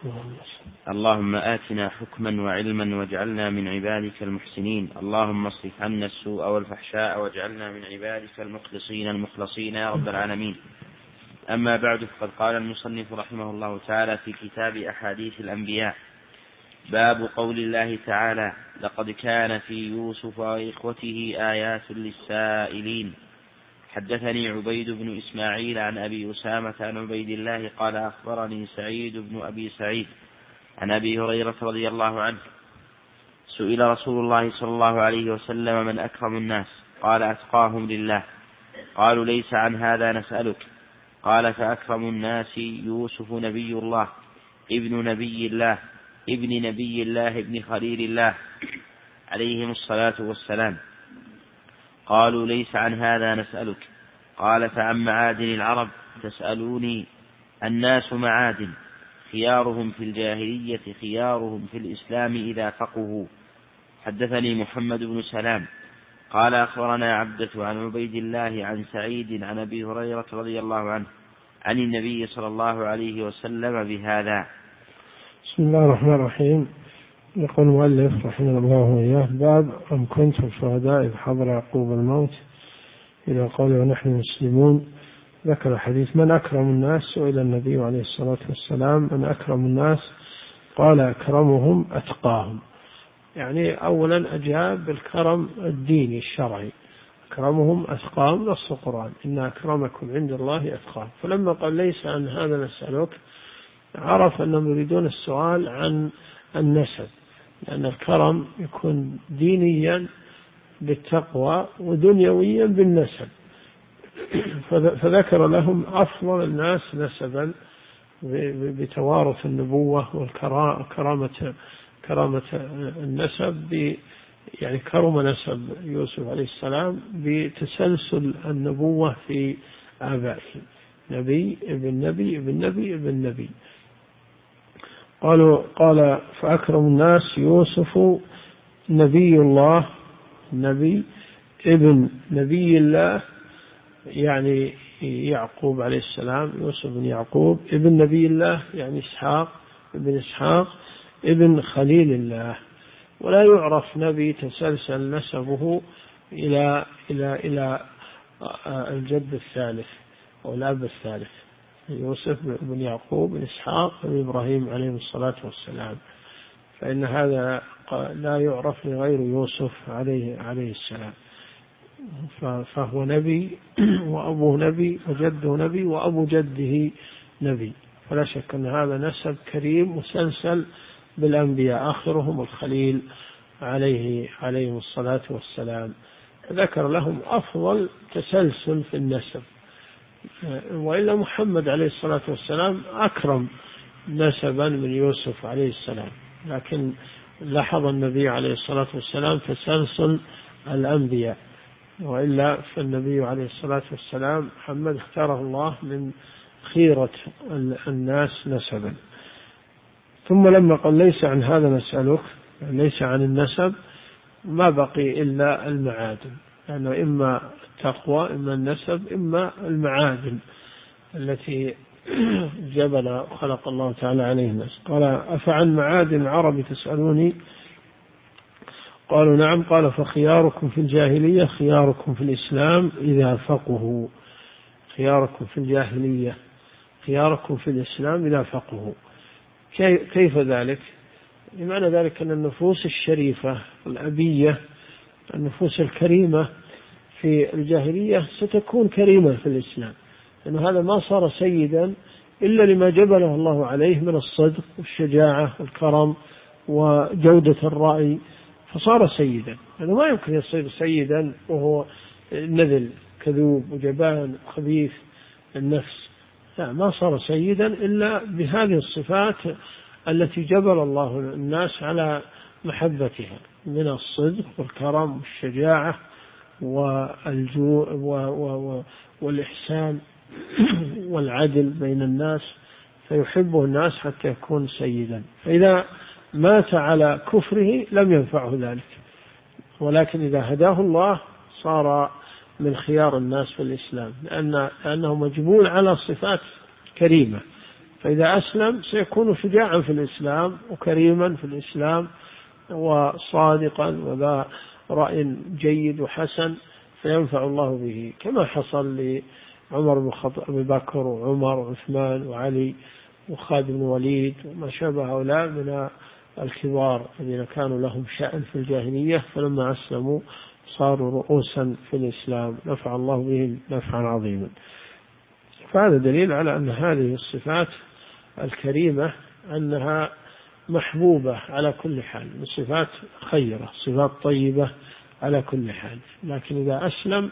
اللهم آتنا حكما وعلما واجعلنا من عبادك المحسنين. اللهم اصرف عنا السوء والفحشاء واجعلنا من عبادك المخلصين المخلصين يا رب العالمين. أما بعد، فقد قال المصنف رحمه الله تعالى في كتاب أحاديث الأنبياء: باب قول الله تعالى: لقد كان في يوسف وإخوته آيات للسائلين. حدثني عبيد بن إسماعيل عن أبي أسامة عن عبيد الله قال: أخبرني سعيد بن أبي سعيد عن أبي هريرة رضي الله عنه: سئل رسول الله صلى الله عليه وسلم: من أكرم الناس؟ قال: أتقاهم لله. قالوا: ليس عن هذا نسألك. قال: فأكرم الناس يوسف نبي الله ابن نبي الله ابن خليل الله عليهم الصلاة والسلام. قالوا: ليس عن هذا نسألك. قال: فعن معادن العرب تسألوني؟ الناس معادن، خيارهم في الجاهلية خيارهم في الإسلام إذا فقهوا. حدثني محمد بن سلام قال: أخبرنا عبدة عن عبيد الله عن سعيد عن أبي هريرة رضي الله عنه عن النبي صلى الله عليه وسلم بهذا. بسم الله الرحمن الرحيم. يقول المؤلف رحمه الله وإياه: باب أم كنتم شهداء إذ حضر يعقوب الموت إلى قوله ونحن مسلمون. ذكر حديث من أكرم الناس. سئل النبي عليه الصلاة والسلام: من أكرم الناس؟ قال: أكرمهم أتقاهم. يعني أولا أجاب بالكرم الديني الشرعي: أكرمهم أتقاهم، نص القرآن: إن أكرمكم عند الله أتقاهم. فلما قال: ليس عن هذا نسألك، عرف أنهم يريدون السؤال عن النسب، لأن الكرم يكون دينيا بالتقوى ودنيويا بالنسب. فذكر لهم أفضل الناس نسبا بتوارث النبوة والكرامة النسب، يعني كرم نسب يوسف عليه السلام بتسلسل النبوة في آبائه: نبي ابن نبي ابن نبي ابن نبي. قال: فأكرم الناس يوسف نبي الله نبي ابن نبي الله، يعني يعقوب عليه السلام، يوسف بن يعقوب ابن نبي الله، يعني إسحاق ابن إسحاق ابن خليل الله. ولا يعرف نبي تسلسل نسبه إلى الجد الثالث أو الأب الثالث: يوسف بن يعقوب بن إسحاق بن إبراهيم عليه الصلاة والسلام، فإن هذا لا يعرف لغير يوسف عليه السلام. فهو نبي وأبوه نبي وجده نبي وأبو جده نبي، فلا شك أن هذا نسب كريم مسلسل بالأنبياء، آخرهم الخليل عليه الصلاة والسلام. ذكر لهم أفضل تسلسل في النسب، وإلا محمد عليه الصلاة والسلام أكرم نسبا من يوسف عليه السلام، لكن لاحظ النبي عليه الصلاة والسلام تسلسل الأنبياء، وإلا فالنبي عليه الصلاة والسلام محمد اختاره الله من خيرة الناس نسبا. ثم لما قال: ليس عن هذا نسألك، ليس عن النسب، ما بقي إلا المعادن، لأنه يعني إما التقوى إما النسب إما المعادن التي جبل خلق الله تعالى عليه الناس. قال: أفعن معادن العرب تسألوني؟ قالوا: نعم. قال: فخياركم في الجاهلية خياركم في الإسلام إذا فقهوا. خياركم في الجاهلية خياركم في الإسلام إذا فقهوا. كيف ذلك؟ بمعنى ذلك أن النفوس الشريفة الأبية، النفوس الكريمة في الجاهلية ستكون كريمة في الإسلام، لأن هذا ما صار سيدا إلا لما جبله الله عليه من الصدق والشجاعة والكرم وجودة الرأي، فصار سيدا. لأنه ما يمكن يصير سيدا وهو نذل كذوب وجبان خبيث النفس، لا، ما صار سيدا إلا بهذه الصفات التي جبل الله الناس على محبتها من الصدق والكرم والشجاعة والإحسان والعدل بين الناس، فيحبه الناس حتى يكون سيدا. فإذا مات على كفره لم ينفعه ذلك، ولكن إذا هداه الله صار من خيار الناس في الإسلام، لأنه مجبول على صفات كريمة فإذا أسلم سيكون شجاعا في الإسلام وكريما في الإسلام وصادقا وذا رأي جيد وحسن، فينفع الله به، كما حصل لعمر بن الخطاب أبي بكر وعمر وعثمان وعلي وخالد بن الوليد وما شابه هؤلاء من الكبار الذين كانوا لهم شأن في الجاهلية، فلما أسلموا صاروا رؤوسا في الإسلام، نفع الله بهم نفعا عظيما. فهذا دليل على أن هذه الصفات الكريمة أنها محبوبة على كل حال، الصفات خيرة، صفات طيبة على كل حال، لكن إذا أسلم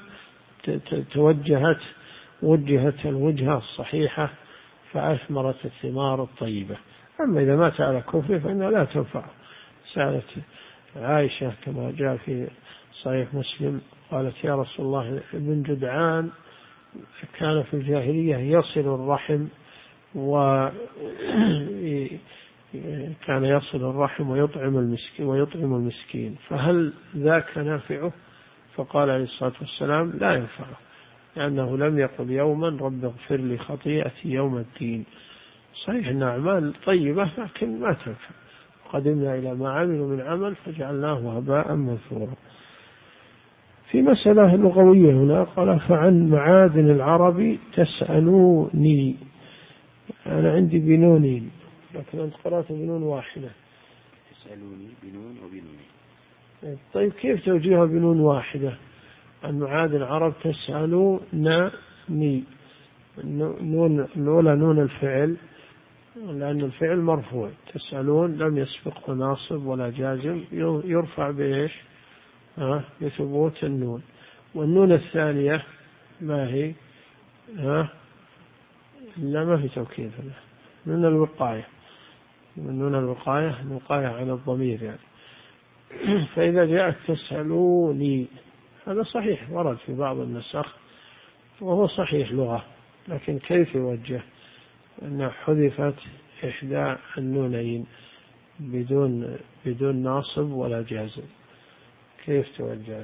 وجهت الوجهة الصحيحة فأثمرت الثمار الطيبة. أما إذا مات على كفر فإنها لا تنفع. سألت عائشة كما جاء في صحيح مسلم قالت يا رسول الله ابن جدعان كان في الجاهلية يصل الرحم ويطعم المسكين فهل ذاك نافعه؟ فقال عليه الصلاة والسلام لا ينفعه، لأنه لم يقل يوما رب اغفر لي خطيئتي يوم الدين. صحيح أن أعمال طيبة لكن ما تنفع. قدمنا إلى ما عملوا من عمل فجعلناه هباء منثورا. في مسألة لغوية هنا قال فعن معادن العرب تسألوني، أنا عندي بنونين لكن أنت قرأت بنون واحدة. تسألوني بنون وبنونين. طيب كيف توجيهها بنون واحدة؟ عن معادن العرب تسألوني، نون الأولى نون الفعل لأن الفعل مرفوع، تسألون لم يسبقه ناصب ولا جازم، يرفع بإيش؟ بثبوت النون. والنون الثانية ما هي؟ لا ما في توكيد، نون الوقاية، نون الوقاية عن الضمير يعني. فإذا جاءت تسألوني هذا صحيح ورد في بعض النسخ وهو صحيح لغة، لكن كيف يوجه؟ أن حذفت إحدى النونين بدون ناصب ولا جازم، كيف توجه؟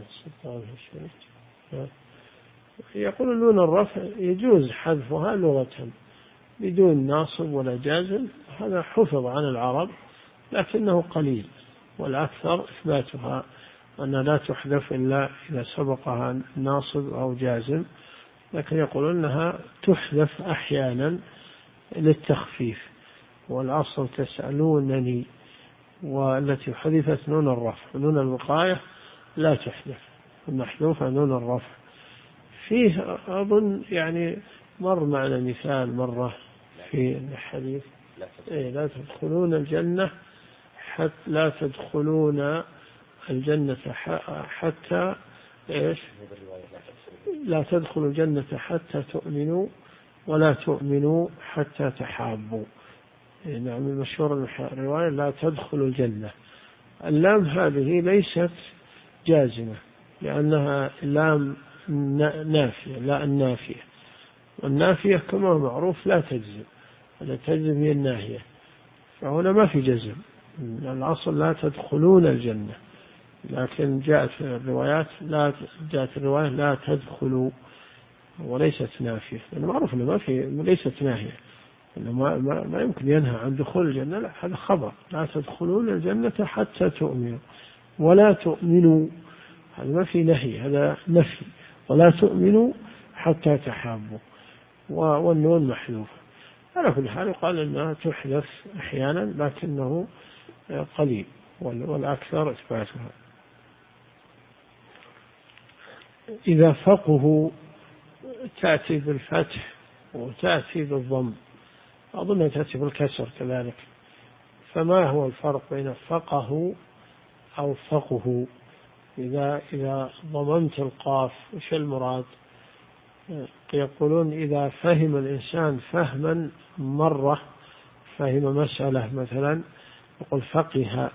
يقول نون الرفع يجوز حذفها لغة بدون ناصب ولا جازم، هذا حفظ عن العرب لكنه قليل، والأكثر إثباتها أنها لا تحذف إلا إذا سبقها ناصب أو جازم، لكن يقولون أنها تحذف أحيانا للتخفيف، والأصل تسألونني، والتي حذفت نون الرفع، نون الوقاية لا تحذف، المحذوفة نون الرفع. فيه أظن يعني مر معنا مثال مرة في الحديث لا تدخلون الجنة لا تدخلون الجنة حتى إيش؟ لا تدخلوا الجنة حتى تؤمنوا ولا تؤمنوا حتى تحابوا. نعم المشهور الرواية لا تدخلوا الجنة. اللام هذه ليست جازمة لأنها لام نافية، لا النافية، والنافية كما هو معروف لا تجزم، لا تجزم هي الناهية، فهنا ما في جزم، الأصل لا تدخلون الجنة، لكن جاءت الرواية لا تدخلوا وليست نافية، لأنه معروف أنه ما في ليست ناهية، إنه ما يمكن ينهى عن دخول الجنة، لا هذا خبر، لا تدخلون الجنة حتى تؤمنوا ولا تؤمنوا، هذا ما في نهي، هذا نفي، ولا تؤمنوا حتى تحابوا، والنون محذوفة. على كل حال يقال أنها تحدث أحيانا لكنه قليل، والأكثر إثباتها. إذا فقه تأتي بالفتح وتأتي بالضم، أظن تأتي بالكسر كذلك، فما هو الفرق بين فقه أو فقه؟ إذا ضممت القاف وش المراد؟ يقولون إذا فهم الإنسان فهما مرة، فهم مسألة مثلا يقول فقه،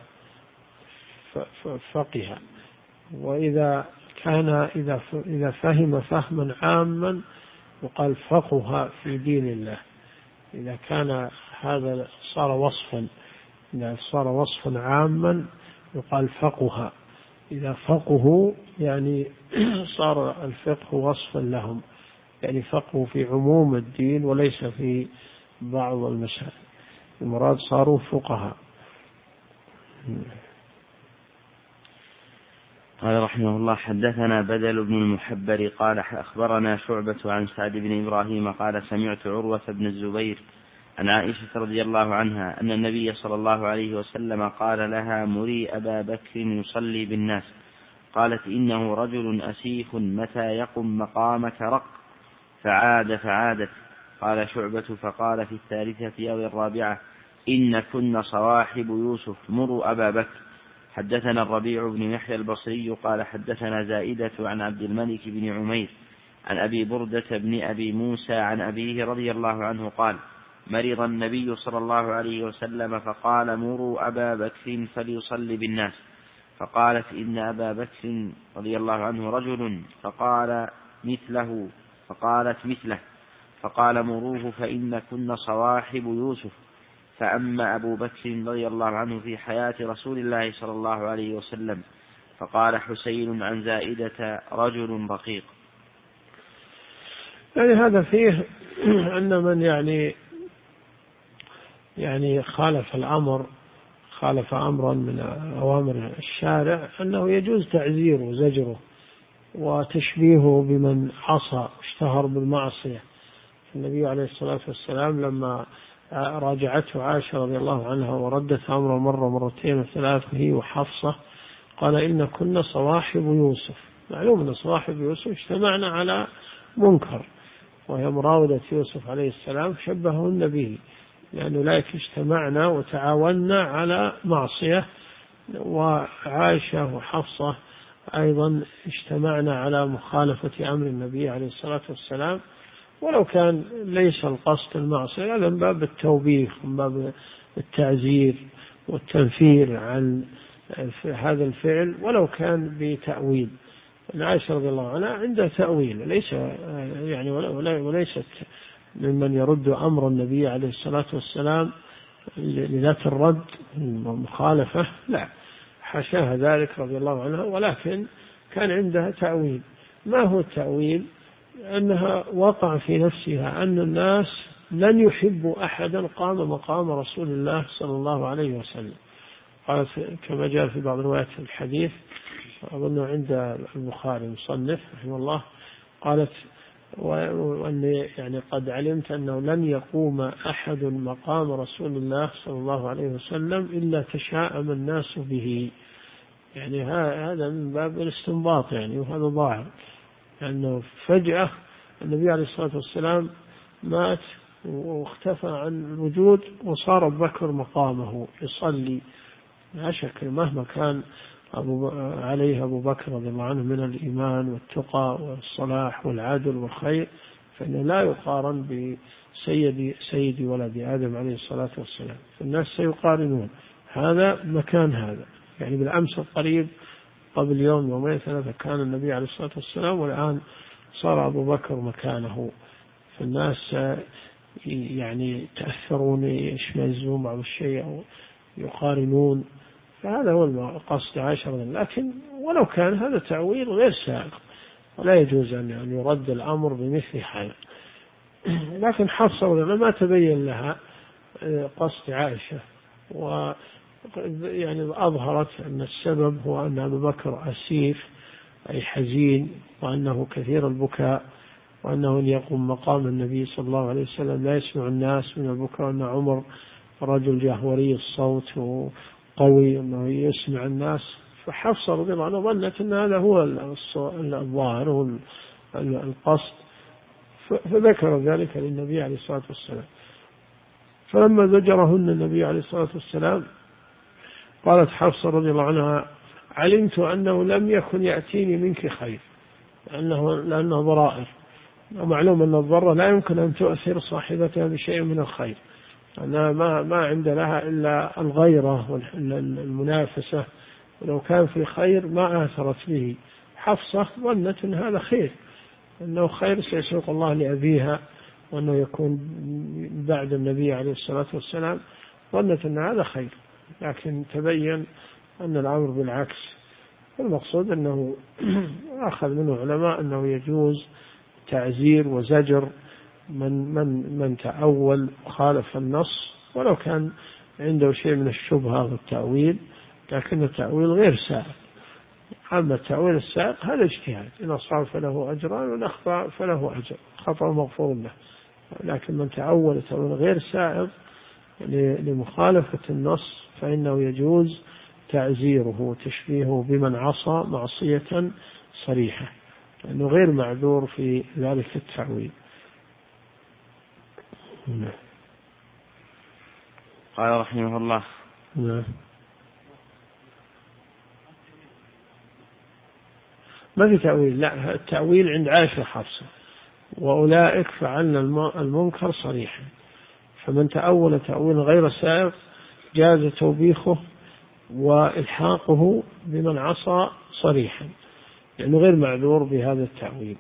وإذا إذا فهم فهما عاما يقال فقه في دين الله. إذا كان هذا صار وصفا، إذا صار وصفا عاما يقال فقه، إذا فقه يعني صار الفقه وصفا لهم، يعني فقه في عموم الدين وليس في بعض المسائل، المراد صاروا فقهاء. قال رحمه الله: حدثنا بدل بن المحبر قال أخبرنا شعبة عن سعد بن إبراهيم قال سمعت عروة بن الزبير عن عائشة رضي الله عنها أن النبي صلى الله عليه وسلم قال لها: مري أبا بكر يصلي بالناس. قالت: إنه رجل أسيف متى يقم مقامك رق. فعادت. قال شعبة: فقال في الثالثة أو الرابعة: إن كن صواحب يوسف، مروا أبا بكر. حدثنا الربيع بن يحيى البصري قال حدثنا زائدة عن عبد الملك بن عمير عن أبي بردة بن أبي موسى عن أبيه رضي الله عنه قال: مرض النبي صلى الله عليه وسلم فقال: مروا أبا بكر فليصلي بالناس. فقالت: إن أبا بكر رضي الله عنه رجل. فقالت مثله. فقال: مروه فإن كن صواحب يوسف. فأما أبو بكر رضي الله عنه في حياة رسول الله صلى الله عليه وسلم. فقال حسين عن زائدة: رجل رقيق. يعني هذا فيه أن من يعني خالف أمرا من أوامر الشارع أنه يجوز تعزيره وزجره وتشبيهه بمن عصى اشتهر بالمعصية. النبي عليه الصلاة والسلام لما راجعته عائشة رضي الله عنها وردت أمر مرة مرتين وثلاث هي وحفصة، قال: إن كنا صواحب يوسف. معلوم أن صواحب يوسف اجتمعنا على منكر، وهي مراودة يوسف عليه السلام، شبههن به، لأن أولئك اجتمعنا وتعاوننا على معصية، وعائشة وحفصة أيضا اجتمعنا على مخالفة أمر النبي عليه الصلاة والسلام، ولو كان ليس القصد المعصية، هذا من باب التوبيخ، من باب التعزير والتنفير عن هذا الفعل، ولو كان بتأويل. عائشة رضي الله عنها عندها تأويل، ليس يعني وليست ممن يرد أمر النبي عليه الصلاة والسلام لذات الرد والمخالفة، لا، حاشاها ذلك رضي الله عنها، ولكن كان عندها تأويل. ما هو التأويل؟ أنها وقع في نفسها أن الناس لن يحبوا أحدا قام مقام رسول الله صلى الله عليه وسلم. قالت كما جاء في بعض روايات الحديث، أظن عند البخاري مصنف رحمه الله، قالت: وأني يعني قد علمت أنه لن يقوم أحد مقام رسول الله صلى الله عليه وسلم إلا تشاءم الناس به. يعني هذا من باب الاستنباط، يعني وهذا ظاهر، لأنه فجأة النبي عليه الصلاة والسلام مات واختفى عن الوجود، وصار أبو بكر مقامه يصلي. لا شك مهما كان عليه أبو بكر رضي الله عنه من الإيمان والتقى والصلاح والعدل والخير، فإنه لا يقارن بسيد ولد آدم عليه الصلاة والسلام. فالناس سيقارنون هذا مكان هذا. يعني بالأمس القريب قبل يوم يومين ثلاثة كان النبي عليه الصلاة والسلام، والآن صار أبو بكر مكانه. فالناس يعني تأثرون، يشمئزون بعض الشيء أو يقارنون، فهذا هو القصد عشرا. لكن ولو كان هذا تعويل غير سائق، ولا يجوز أن يرد الأمر بمثل هذا. لكن حفصة ما تبين لها قصد عائشة، يعني أظهرت أن السبب هو أن أبو بكر أسيف أي حزين، وأنه كثير البكاء، وأنه إن يقوم مقام النبي صلى الله عليه وسلم لا يسمع الناس من البكاء، وأن عمر رجل جهوري الصوت وقوي أنه يسمع الناس. فحفصة رضي الله عنها ظنت أن هذا هو الظاهر، هو القصد، فذكر ذلك للنبي عليه الصلاة والسلام. فلما زجرهن النبي عليه الصلاة والسلام قالت حفصة رضي الله عنها: علمت أنه لم يكن يأتيني منك خير، لأنه ضرائر، ومعلوم أن الضرة لا يمكن أن تؤثر صاحبتها بشيء من الخير، أنها ما عند لها إلا الغيرة والمنافسة، ولو كان في خير ما آثرت به. حفصة ظنت أن هذا خير، أنه خير سيسوق الله لأبيها، وأنه يكون بعد النبي عليه الصلاة والسلام، ظنت أن هذا خير، لكن تبين أن الأمر بالعكس. المقصود أنه أخذ منه علماء أنه يجوز تعزير وزجر من تأول خالف النص ولو كان عنده شيء من الشبهة والتأويل، لكن التأويل غير سائغ. أما التأويل السائغ هذا اجتهاد، إن أصاب فله أجران وإن أخطأ فله أجر، خطأ مغفور له. لكن من تأول تأويل غير سائغ لمخالفة النص فإنه يجوز تعزيره وتشبيهه بمن عصى معصية صريحة، لأنه غير معذور في ذلك التأويل. قال رحمه الله: ما في تأويل، لا، التأويل عند عائشة حفصة، وأولئك فعلنا المنكر صريحا. فمن تأول تأويل غير سائغ جاز توبيخه وإلحاقه بمن عصى صريحا، لأنه غير معذور بهذا التأويل.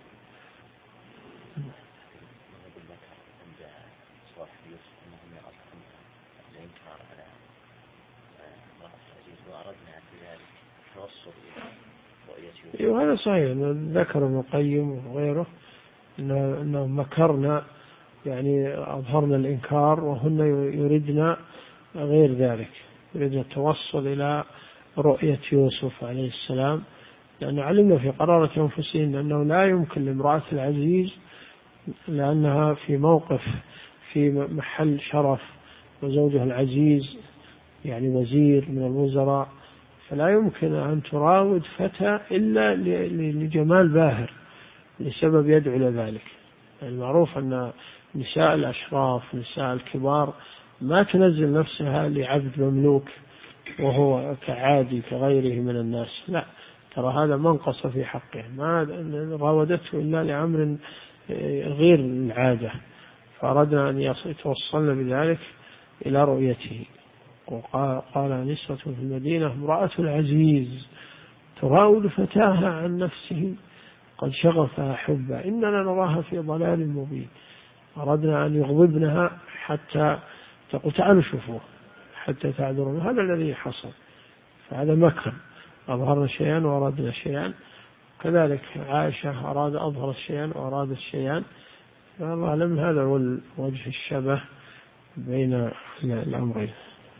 وهذا صحيح، ذكر ابن القيم وغيره أنه مكرنا، يعني أظهرنا الإنكار وهن يردنا غير ذلك، يردنا التوصل إلى رؤية يوسف عليه السلام، لأن علمنا في قرارة أنفسهم أنه لا يمكن لامرأة العزيز، لأنها في موقف في محل شرف وزوجها العزيز يعني وزير من الوزراء، فلا يمكن أن تراود فتى إلا لجمال باهر لسبب يدعو إلى ذلك. المعروف أن نساء الأشراف نساء الكبار ما تنزل نفسها لعبد مملوك وهو كعادي كغيره من الناس، لا، ترى هذا منقص في حقه، ما راودته إلا لأمر غير العادة، فأردنا أن يتوصلنا بذلك إلى رؤيته. وقال نسوة في المدينة امرأة العزيز تراود فتاها عن نفسه قد شغفها حبا إننا نراها في ضلال مبين. أردنا أن يغضبنها حتى تقول تعالوا شوفوه حتى تعذرون، هذا الذي حصل، فهذا مكر، أظهرنا شيئا وأرادنا شيئا. كذلك عائشة أراد أظهر شيئا وأراد شيئا، فالله أعلم هذا هو وجه الشبه بين الأمرين.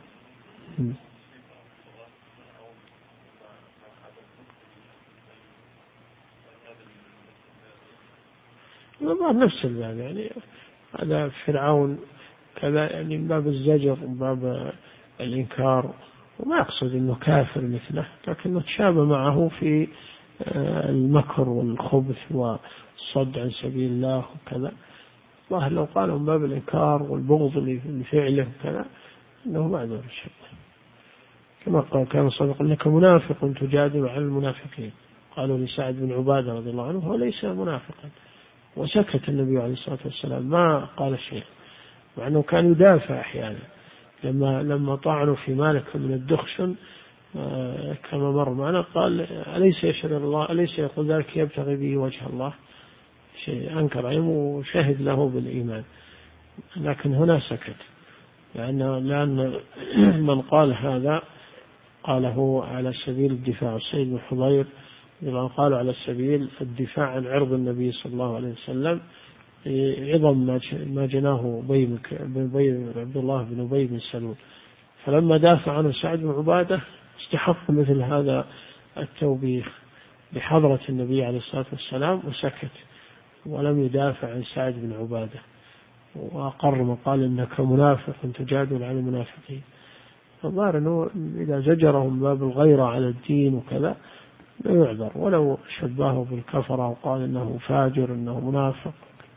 نفس الباب، يعني هذا فرعون كذا، يعني من باب الزجر ومن باب الإنكار، وما يقصد أنه كافر مثله، لكنه تشابه معه في المكر والخبث والصد عن سبيل الله وكذا. الله لو قال من باب الإنكار والبغض لفعله وكذا إنه معذور شيء، كما قال كان صدق لك منافق تجادل عن المنافقين، قالوا لسعد بن عبادة رضي الله عنه هو ليس منافقا، وسكت النبي عليه الصلاة والسلام ما قال شيء، مع أنه كان يدافع أحيانا لما طعنوا في مالك من الدخشن كما مر معنا قال أليس يشهد الله، أليس يقول ذلك يبتغي به وجه الله، شيء أنكر عليه وشهد له بالإيمان، لكن هنا سكت، لأن من قال هذا قاله على سبيل الدفاع. السيد بن حضير لما قالوا على سبيل الدفاع عن عرض النبي صلى الله عليه وسلم عظم ما جناه عبد الله بن أبي بن سلول، فلما دافع عنه سعد بن عبادة استحق مثل هذا التوبيخ بحضرة النبي عليه الصلاة والسلام وسكت ولم يدافع عن سعد بن عبادة، وأقر وقال إنك منافق تجادل عن المنافقين. فالظاهر أنه إذا زجرهم باب الغيرة على الدين وكذا لا يعذر، ولو شبهه بالكفرة وقال إنه فاجر إنه منافق.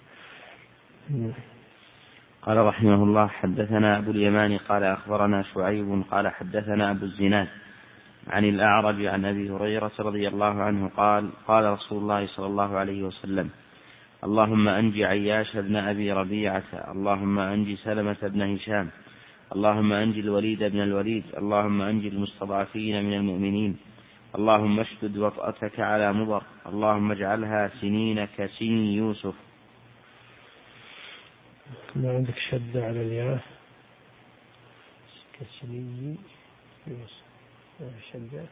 قال رحمه الله: حدثنا أبو اليمان قال أخبرنا شعيب قال حدثنا أبو الزناد عن الأعرج عن أبي هريرة رضي الله عنه قال: قال رسول الله صلى الله عليه وسلم: اللهم أنجي عياش بن أبي ربيعة، اللهم أنجي سلمة بن هشام، اللهم أنجي الوليد بن الوليد، اللهم أنجي المستضعفين من المؤمنين، اللهم اشدد وطأتك على مضر، اللهم اجعلها سنين كسنين يوسف. ما عندك شد على الياء كسنين يوسف شد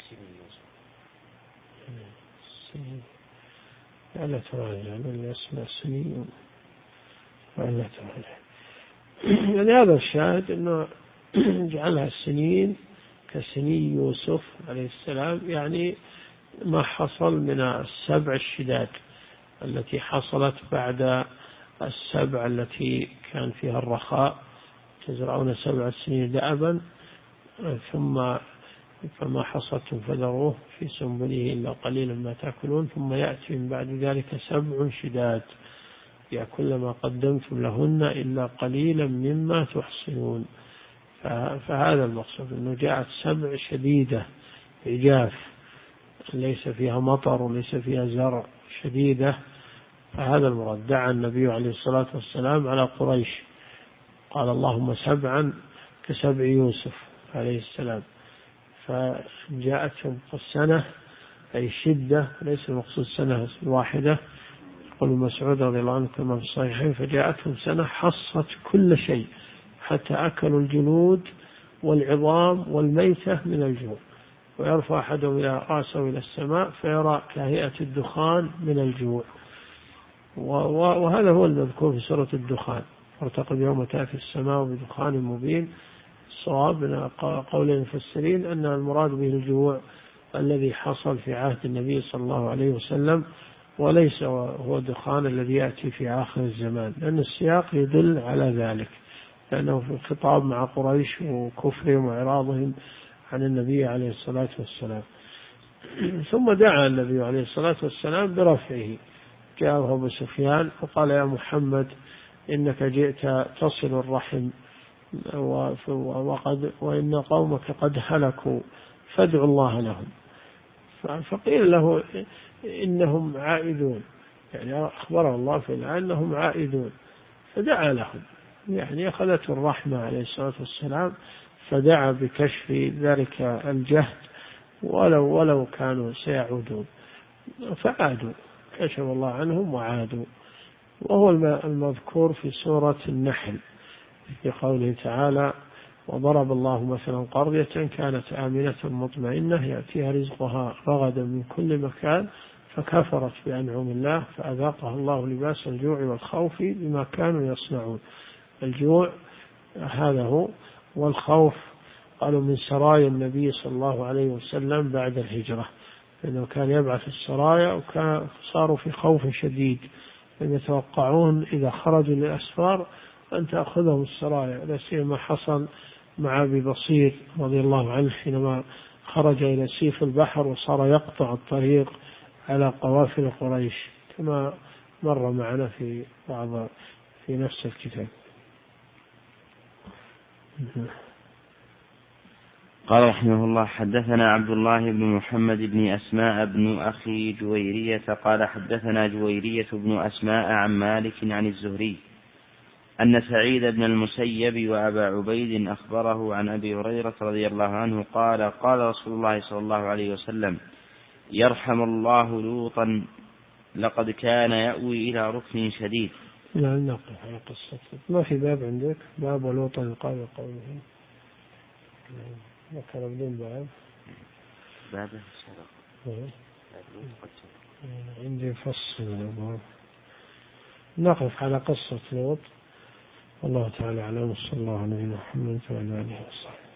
لا تراجع من أسماء سنين ولا تراجع. يعني هذا الشاهد أنه جعلها السنين كسني يوسف عليه السلام، يعني ما حصل من السبع الشداد التي حصلت بعد السبع التي كان فيها الرخاء، تزرعون 7 سنين دأبا ثم فما حصدتم فذروه في سنبله إلا قليلا ما تأكلون، ثم يأتي من بعد ذلك 7 شداد يأكل ما قدمتم لهن إلا قليلا مما تحصنون. فهذا المقصود أنه جاءت 7 شديدة عجاف ليس فيها مطر وليس فيها زرع شديدة. فهذا المراد. دعا النبي عليه الصلاة والسلام على قريش قال اللهم 7 كسبع يوسف عليه السلام، فجاءتهم السنة أي شدة، ليس المقصود سنة واحدة. يقول مسعود رضي الله عنه كما في الصحيحين فجاءتهم سنة حصت كل شيء حتى أكلوا الجلود والعظام والميتة من الجوع، ويرفع أحدهم إلى رأسه إلى السماء فيرى كهيئة الدخان من الجوع. وهذا هو المذكور في سورة الدخان، وارتقب يوم تأتي السماء بدخان مبين. الصواب من قول المفسرين أن المراد به الجوع الذي حصل في عهد النبي صلى الله عليه وسلم، وليس هو الدخان الذي يأتي في آخر الزمان، لأن السياق يدل على ذلك، لأنه في الخطاب مع قريش وكفرهم وإعراضهم عن النبي عليه الصلاة والسلام. ثم دعا النبي عليه الصلاة والسلام برفعه. جاءه أبو سفيان وقال يا محمد إنك جئت تصل الرحم وإن قومك قد هلكوا فادعوا الله لهم. فقيل له إنهم عائدون، يعني أخبره الله في الآن أنهم عائدون، فدعا لهم، يعني أخذته الرحمة عليه الصلاة والسلام فدعا بكشف ذلك الجهد ولو كانوا سيعودون، فعادوا كشف الله عنهم وعادوا. وهو المذكور في سورة النحل في قوله تعالى وضرب الله مثلا قرية كانت آمنة مطمئنة يأتيها رزقها رغدا من كل مكان فكفرت بأنعم الله فأذاقها الله لباس الجوع والخوف بما كانوا يصنعون. الجوع هذا هو، والخوف قالوا من سرايا النبي صلى الله عليه وسلم بعد الهجرة، لأنه كان يبعث السرايا وكان صاروا في خوف شديد، يتوقعون إذا خرجوا للأسفار أن تأخذهم السرايا. لا سيما حصل مع أبي بصير رضي الله عنه حينما خرج إلى سيف البحر وصار يقطع الطريق على قوافل قريش، كما مر معنا في نفس الكتاب. قال رحمه الله حدثنا عبد الله بن محمد بن أسماء بن أخي جويرية قال حدثنا جويرية بن أسماء عن مالك عن الزهري أن سعيد بن المسيب وأبا عبيد أخبره عن أبي هريرة رضي الله عنه قال قال رسول الله صلى الله عليه وسلم يرحم الله لوطا لقد كان يأوي إلى ركن شديد. لا نقف على قصة، ما في باب عندك باب ولوطا قال قوله ذكر بدون باب السرقة عندي فصل. نقف على قصة لوط. والله تعالى أعلم. صلى الله عليه وسلم وعلى آله وصحبه.